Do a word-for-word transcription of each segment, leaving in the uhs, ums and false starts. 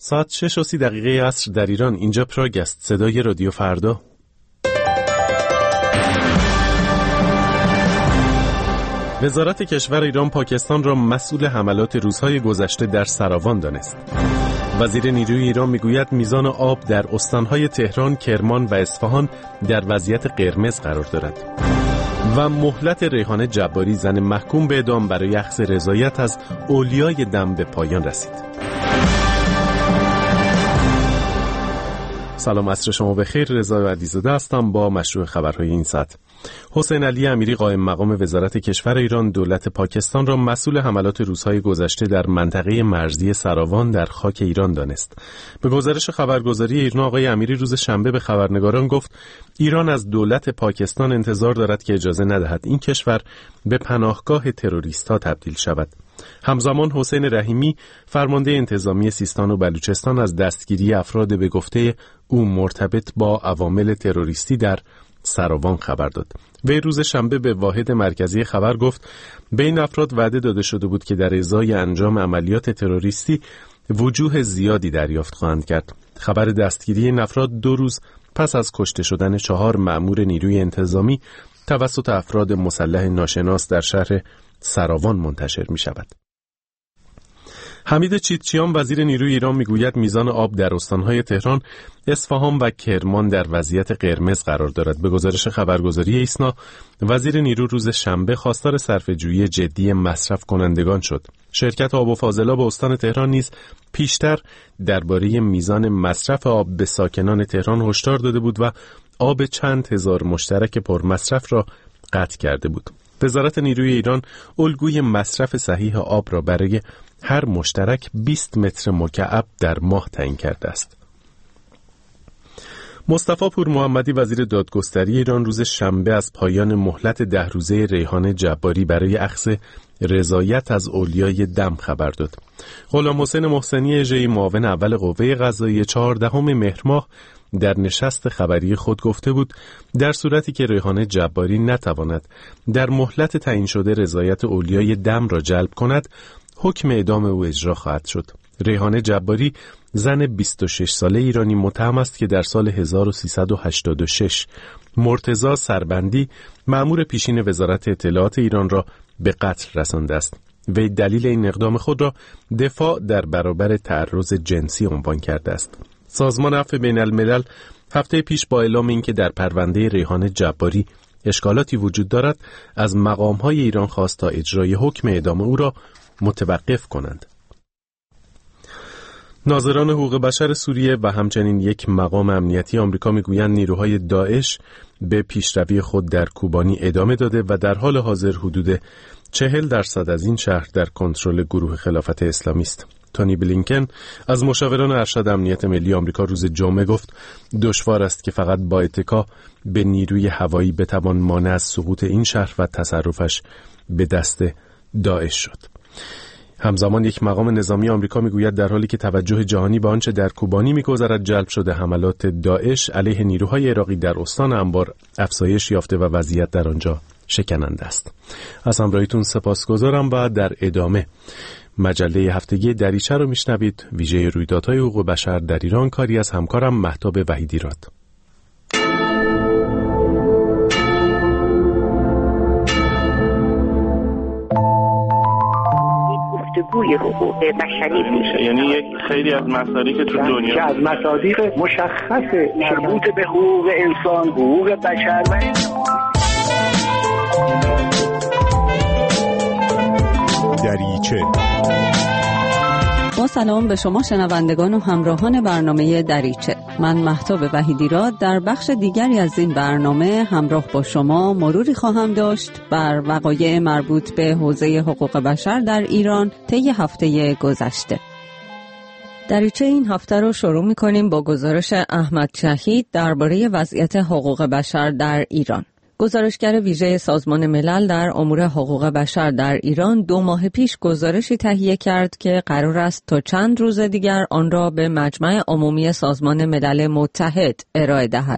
ساعت شش و سی دقیقه عصر در ایران. اینجا پراگ است. صدای رادیو فردا. وزارت کشور ایران پاکستان را مسئول حملات روزهای گذشته در سراوان دانست. وزیر نیروی ایران میگوید میزان آب در استانهای تهران، کرمان و اصفهان در وضعیت قرمز قرار دارد. و مهلت ریحانه جباری، زن محکوم به اعدام برای اخذ رضایت از اولیای دم، به پایان رسید. سلام، عصر شما بخیر. رضا علیزاده هستم با مشروع خبرهای این ساعت. حسین علی امیری قائم مقام وزارت کشور ایران دولت پاکستان را مسئول حملات روزهای گذشته در منطقه مرزی سراوان در خاک ایران دانست. به گزارش خبرگزاری ایرنا آقای امیری روز شنبه به خبرنگاران گفت ایران از دولت پاکستان انتظار دارد که اجازه ندهد این کشور به پناهگاه تروریست‌ها تبدیل شود. همزمان حسین رحیمی فرمانده انتظامی سیستان و بلوچستان از دستگیری افراد به گفته او مرتبط با عوامل تروریستی در سراوان خبر داد. وی روز شنبه به واحد مرکزی خبر گفت به این افراد وعده داده شده بود که در ازای انجام عملیات تروریستی وجوه زیادی دریافت خواهند کرد. خبر دستگیری این افراد دو روز پس از کشته شدن چهار مأمور نیروی انتظامی توسط افراد مسلح ناشناس در شهر سراوان منتشر می شود. حمید چیتچیان وزیر نیروی ایران میگوید میزان آب در استانهای تهران، اصفهان و کرمان در وضعیت قرمز قرار دارد. به گزارش خبرگزاری ایسنا، وزیر نیرو روز شنبه خواستار صرفه‌جویی جدی مصرف کنندگان شد. شرکت آب و فاضلاب استان تهران نیز پیشتر درباره میزان مصرف آب به ساکنان تهران هشدار داده بود و آب چند هزار مشترک پرمصرف را قطع کرده بود. وزارت نیروی ایران الگوی مصرف صحیح آب را برای هر مشترک بیست متر مکعب در ماه تعیین کرده است. مصطفی پور محمدی وزیر دادگستری ایران روز شنبه از پایان مهلت ده روزه ریحانه جباری برای اخذ رضایت از اولیای دم خبر داد. غلام حسین محسنی اژه‌ای معاون اول قوه قضاییه چهاردهم مهر ماه در نشست خبری خود گفته بود در صورتی که ریحانه جباری نتواند در مهلت تعیین شده رضایت اولیای دم را جلب کند، حکم اعدام او اجرا خواهد شد. ریحانه جباری زن بیست و شش ساله ایرانی متهم است که در سال هزار و سیصد و هشتاد و شش مرتضی سربندی مأمور پیشین وزارت اطلاعات ایران را به قتل رسانده است. وی دلیل این اقدام خود را دفاع در برابر تعرض جنسی عنوان کرده است. سازمان عفو بین الملل هفته پیش با اعلام اینکه در پرونده ریحانه جباری اشکالاتی وجود دارد، از مقام‌های ایران خواست تا اجرای حکم اعدام او را متوقف کنند. ناظران حقوق بشر سوریه و همچنین یک مقام امنیتی آمریکا میگویند نیروهای داعش به پیشروی خود در کوبانی ادامه داده و در حال حاضر حدود چهل درصد از این شهر در کنترل گروه خلافت اسلامی است. تونی بلینکن از مشاوران ارشد امنیت ملی آمریکا روز جمعه گفت دشوار است که فقط با اتکا به نیروی هوایی بتوان مانع از سقوط این شهر و تصرفش به دست داعش شد. همزمان یک مقام نظامی آمریکا میگوید در حالی که توجه جهانی به آنچه در کوبانی میگذرد جلب شده، حملات داعش علیه نیروهای عراقی در استان انبار افزایش یافته و وضعیت در آنجا شکننده است. از همراهیتون سپاسگزارم و در ادامه مجله هفتگی دریچه رو میشنوید. ویژه رویدادهای حقوق بشر در ایران، کاری از همکارم مهتاب وحیدیراد. گفتگوی حقوق بشری میشه، یعنی یک خیلی از مصادیق که تو دنیا که از مصادیق مشخص مربوط به حقوق انسان، حقوق بشر و دریچه. با سلام به شما شنوندگان و همراهان برنامه دریچه. من مهتاب وحیدیراد در بخش دیگری از این برنامه همراه با شما مروری خواهم داشت بر وقایع مربوط به حوزه حقوق بشر در ایران طی هفته گذشته. دریچه این هفته رو شروع می‌کنیم با گزارش احمد شهید درباره وضعیت حقوق بشر در ایران. گزارشگر ویژه سازمان ملل در امور حقوق بشر در ایران دو ماه پیش گزارشی تهیه کرد که قرار است تا چند روز دیگر آن را به مجمع عمومی سازمان ملل متحد ارائه دهد.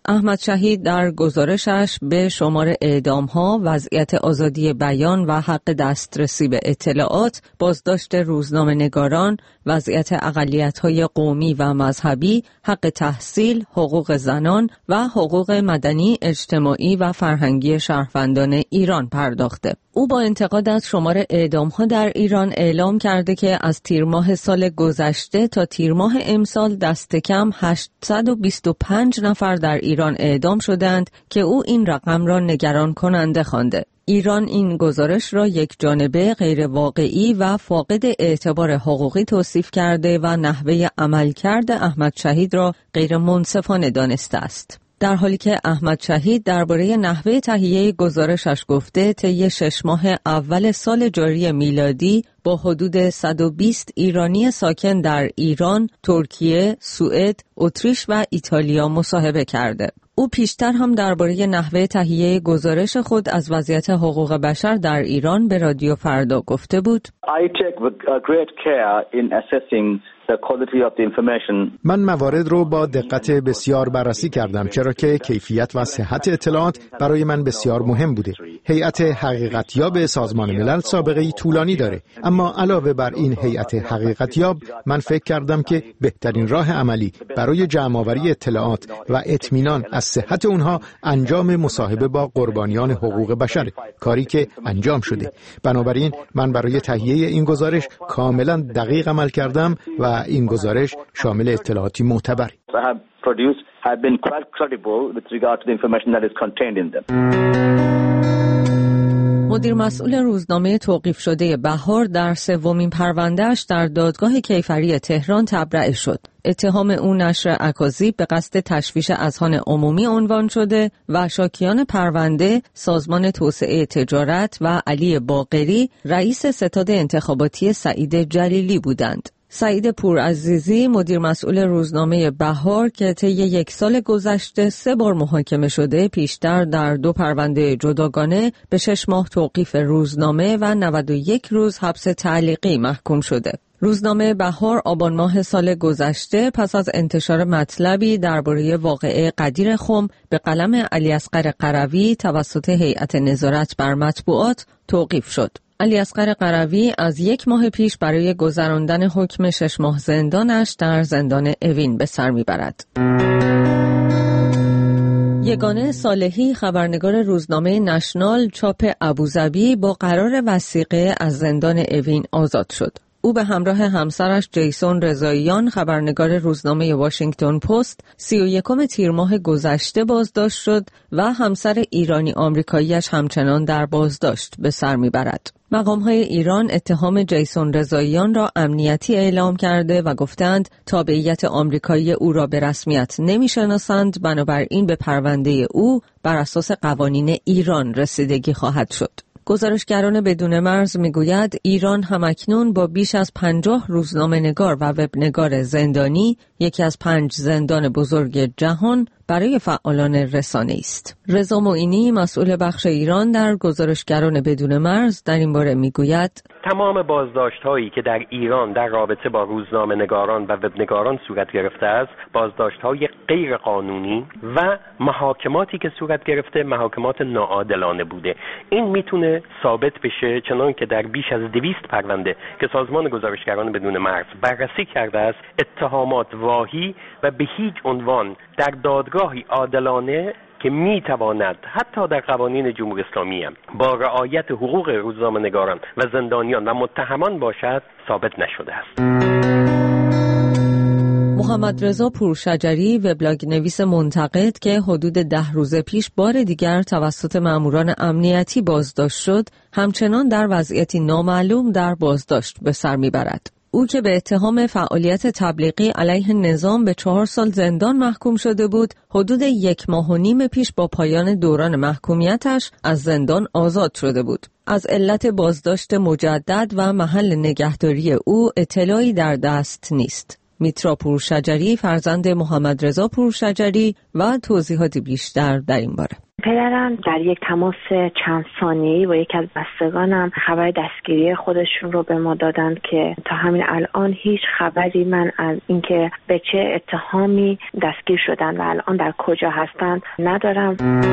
احمد شهید در گزارشش به شمار اعدام‌ها، وضعیت آزادی بیان و حق دسترسی به اطلاعات، بازداشت روزنامه‌نگاران، وضعیت اقلیت‌های قومی و مذهبی، حق تحصیل، حقوق زنان و حقوق مدنی، اجتماعی و فرهنگی شهروندان ایران پرداخته. او با انتقاد از شمار اعدام‌ها در ایران اعلام کرده که از تیر ماه سال گذشته تا تیر ماه امسال دست کم هشتصد و بیست و پنج نفر در ایران اعدام شدند که او این رقم را نگران کننده خوانده. ایران این گزارش را یک جانبه، غیر واقعی و فاقد اعتبار حقوقی توصیف کرده و نحوه عملکرد احمد شهید را غیر منصفانه دانسته است. در حالی که احمد شهید درباره نحوه تهیه گزارشش گفته طی شش ماه اول سال جاری میلادی با حدود صد و بیست ایرانی ساکن در ایران، ترکیه، سوئد، اتریش و ایتالیا مصاحبه کرده. او پیشتر هم درباره نحوه تهیه گزارش خود از وضعیت حقوق بشر در ایران به رادیو فردا گفته بود: I take great care in assessing the quality of the information. من موارد رو با دقت بسیار بررسی کردم، چرا که کیفیت و صحت اطلاعات برای من بسیار مهم بوده. هیئت حقیقتیاب سازمان ملل سابقه‌ای طولانی داره، اما علاوه بر این هیئت حقیقتیاب من فکر کردم که بهترین راه عملی برای جمع‌آوری اطلاعات و اطمینان از صحت اونها انجام مصاحبه با قربانیان حقوق بشره، کاری که انجام شده. بنابراین من برای تهیه این گزارش کاملا دقیق عمل کردم و این گزارش شامل اطلاعاتی معتبر. مدیر مسئول روزنامه توقیف شده بهار در سومین پرونده‌اش در دادگاه کیفری تهران تبرئه شد. اتهام او نشر اکاذیب به قصد تشویش اذهان عمومی عنوان شده و شاکیان پرونده سازمان توسعه تجارت و علی باقری رئیس ستاد انتخاباتی سعید جلیلی بودند. سعید پورعزیزی مدیر مسئول روزنامه بهار که طی یک سال گذشته سه بار محاکمه شده، پیشتر در دو پرونده جداگانه به شش ماه توقیف روزنامه و نود و یک روز حبس تعلیقی محکوم شده. روزنامه بهار آبان ماه سال گذشته پس از انتشار مطلبی درباره واقعه قدیر خم به قلم علیاصغر قروی توسط هیئت نظارت بر مطبوعات توقیف شد. علیاصغر قروی از یک ماه پیش برای گذراندن حکم شش ماه زندانش در زندان اوین به سر میبرد. یگانه صالحی خبرنگار روزنامه نشنال چاپ ابوظبی با قرار وثیقه از زندان اوین آزاد شد. او به همراه همسرش جیسون رضاییان خبرنگار روزنامه واشنگتن پست سی و یکم تیر ماه گذشته بازداشت شد و همسر ایرانی آمریکاییش همچنان در بازداشت به سر میبرد. مقام‌های ایران اتهام جیسون رضاییان را امنیتی اعلام کرده و گفتند تابعیت آمریکایی او را به رسمیت نمی‌شناسند، بنابراین به پرونده او بر اساس قوانین ایران رسیدگی خواهد شد. گزارشگران بدون مرز میگوید ایران همکنون با بیش از پنجاه روزنامه‌نگار و وبنگار زندانی یکی از پنج زندان بزرگ جهان برای فعالان رسانه است. رضا معینی مسئول بخش ایران در گزارشگران بدون مرز در این باره میگوید تمام بازداشت‌هایی که در ایران در رابطه با روزنامه‌نگاران و وبنگاران صورت گرفته است، بازداشت‌های غیر قانونی و محاکماتی که صورت گرفته محاکمات ناعادلانه بوده. این میتونه ثابت بشه چنان که در بیش از دویست پرونده که سازمان گزارشگران بدون مرز بررسی کرده است، اتهامات واهی و به هیچ عنوان در دادگاهی عادلانه که میتواند حتی در قوانین جمهوری اسلامی هم با رعایت حقوق روزنامه‌نگاران و زندانیان و متهمان باشد ثابت نشده است. محمد رضا پورشجری وبلاگ نویس منتقد که حدود ده روز پیش بار دیگر توسط ماموران امنیتی بازداشت شد، همچنان در وضعیتی نامعلوم در بازداشت به سر میبرد. او که به اتهام فعالیت تبلیغی علیه نظام به چهار سال زندان محکوم شده بود، حدود یک ماه و نیم پیش با پایان دوران محکومیتش از زندان آزاد شده بود. از علت بازداشت مجدد و محل نگهداری او اطلاعی در دست نیست. میترا پورشجری فرزند محمد رضا پورشجری و توضیحاتی بیشتر در این باره. پدرم در یک تماس چند ثانیه‌ای با یکی از بستگانم خبر دستگیری خودشون رو به ما دادن که تا همین الان هیچ خبری من از اینکه به چه اتهامی دستگیر شدن و الان در کجا هستن ندارم.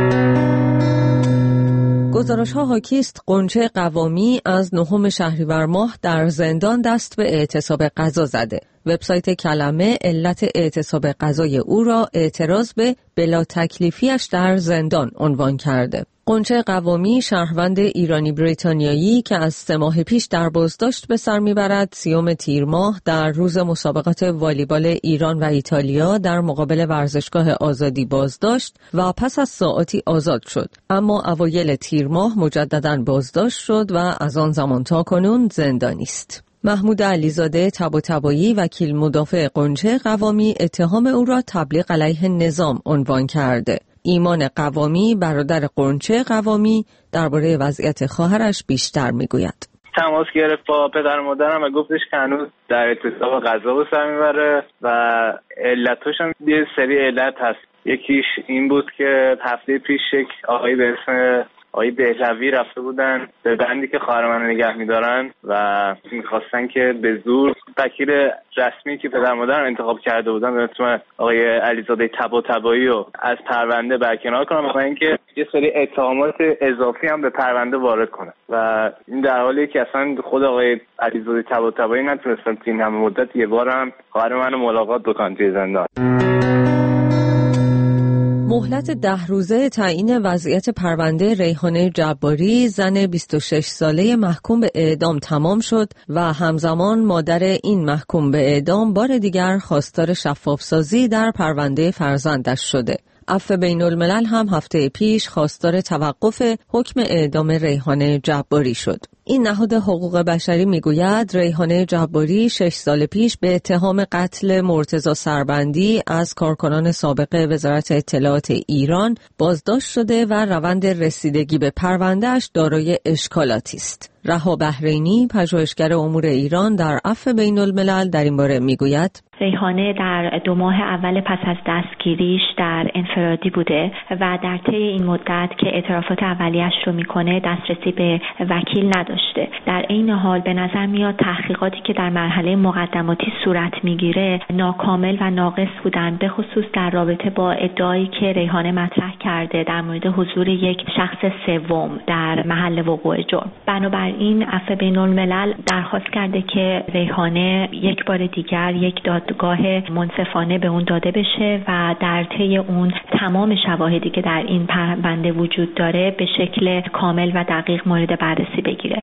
گزارش‌ها حاکی است غنچه قوامی از نهم شهریور ماه در زندان دست به اعتصاب غذا زده. وبسایت کلمه علت اعتصاب غذای او را اعتراض به بلا تکلیفیش در زندان عنوان کرده. غنچه قوامی شهروند ایرانی بریتانیایی که از سه ماه پیش در بازداشت به سر میبرد سیوم تیر ماه در روز مسابقات والیبال ایران و ایتالیا در مقابل ورزشگاه آزادی بازداشت و پس از ساعاتی آزاد شد، اما اوایل تیر ماه مجدداً بازداشت شد و از آن زمان تا کنون زندانی است. محمود علیزاده طباطبایی وکیل مدافع غنچه قوامی اتهام او را تبلیغ علیه نظام عنوان کرده. ایمان قوامی برادر غنچه قوامی درباره وضعیت خواهرش بیشتر میگوید. تماس گرفت با پدر مادرم و گفتش که هنوز در اعتصاب غذا به سر میبره و علتش هم یه سری علت هست. یکیش این بود که هفته پیش یک آقایی به اسم آقای بهلوی رفته بودن به بندی که خواهر من نگه میدارن و میخواستن که به زور وکیل رسمی که پدر مادرم انتخاب کرده بودن به اسم آقای علیزاده طباطبایی رو از پرونده برکنار کنن و اینکه یه سری اتهامات اضافی هم به پرونده وارد کنن و این در حالی که اصلا خود آقای علیزاده طباطبایی نتونستن این همه مدت یه بار هم خواهر منو ملاقات بکنن توی زندان. مهلت ده روزه تعیین وضعیت پرونده ریحانه جباری زن بیست و شش ساله محکوم به اعدام تمام شد و همزمان مادر این محکوم به اعدام بار دیگر خواستار شفافسازی در پرونده فرزندش شده. عفو بین الملل هم هفته پیش خواستار توقف حکم اعدام ریحانه جباری شد. این نهاد حقوق بشری میگوید ریحانه جباری شش سال پیش به اتهام قتل مرتضی سربندی از کارکنان سابق وزارت اطلاعات ایران بازداشت شده و روند رسیدگی به پروندهش دارای اشکالاتی است. رها بحرینی پژوهشگر امور ایران در عفو بین الملل در این باره میگوید ریحانه در دو ماه اول پس از دستگیریش در انفرادی بوده و در طی این مدت که اعترافات اولیه‌اش رو میکنه دسترسی به وکیل نداشته. در این حال به نظر میاد تحقیقاتی که در مرحله مقدماتی صورت میگیره ناکامل و ناقص بودن، به خصوص در رابطه با ادعایی که ریحانه مطرح کرده در مورد حضور یک شخص سوم در محل وقوع جرم. بنابراین عفو بین الملل درخواست کرده که ریحانه یک بار دیگر یک دادگاه منصفانه به اون داده بشه و در طی اون تمام شواهدی که در این پرونده وجود داره به شکل کامل و دقیق مورد بررسی بگیره.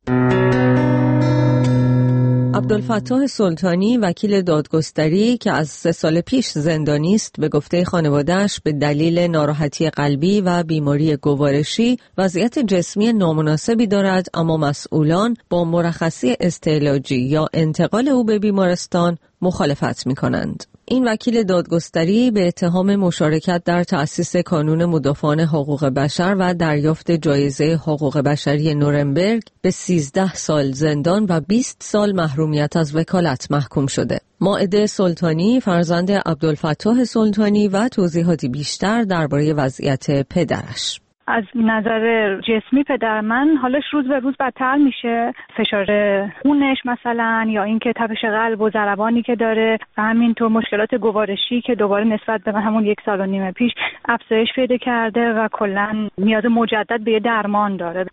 عبدالفتاح سلطانی وکیل دادگستری که از سه سال پیش زندانی است به گفته خانواده‌اش به دلیل ناراحتی قلبی و بیماری گوارشی وضعیت جسمی نامناسبی دارد، اما مسئولان با مرخصی استعلاجی یا انتقال او به بیمارستان مخالفت می‌کنند. این وکیل دادگستری به اتهام مشارکت در تأسیس کانون مدافعان حقوق بشر و دریافت جایزه حقوق بشری نورنبرگ به سیزده سال زندان و بیست سال محرومیت از وکالت محکوم شده. مائده سلطانی فرزند عبدالفتاح سلطانی و توضیحاتی بیشتر درباره وضعیت پدرش. از نظر جسمی پدر من حالش روز به روز بدتر میشه، فشار خونش مثلا یا اینکه تپش قلب و ضربانی که داره و همینطور مشکلات گوارشی که دوباره نسبت به همون یک سال و نیم پیش افزایش پیدا کرده و کلا نیاز مجدد به درمان داره.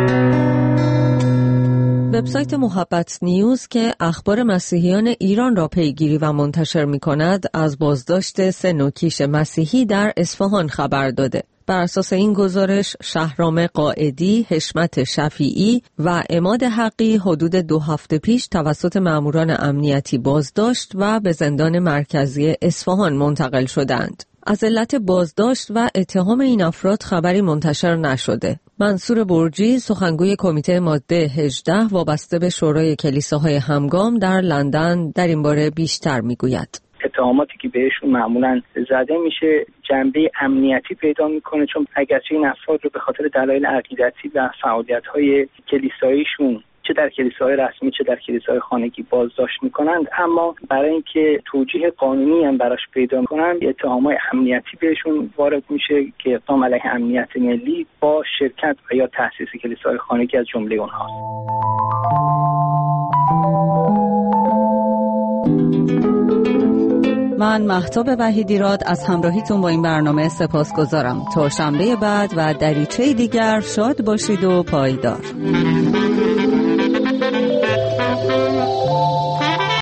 وبسایت محبت نیوز که اخبار مسیحیان ایران را پیگیری و منتشر می‌کند از بازداشت سه نوکیش مسیحی در اصفهان خبر داده. بر اساس این گزارش شهرام قائدی، حشمت شفیعی و عماد حقی حدود دو هفته پیش توسط ماموران امنیتی بازداشت و به زندان مرکزی اصفهان منتقل شدند. از علت بازداشت و اتهام این افراد خبری منتشر نشده. منصور برجی سخنگوی کمیته ماده هجده وابسته به شورای کلیساهای همگام در لندن در این باره بیشتر میگوید. اتهاماتی که بهشون معمولا زده میشه جنبه امنیتی پیدا میکنه، چون اگرچه این افراد رو به خاطر دلایل عقیدتی و فعالیت‌های کلیساییشون چه در کلیساهای رسمی چه در کلیساهای خانگی بازداشت میکنند، اما برای اینکه توجیه قانونی هم براش پیدا کنند اتهامات امنیتی بهشون وارد میشه که اقدام علیه امنیت ملی با شرکت و یا تأسیس کلیساهای خانگی از جمله اونهاست. من مهتاب وحیدیراد از همراهیتون با این برنامه سپاسگزارم. تا شنبه بعد و دریچه دیگر شاد باشید و پایدار.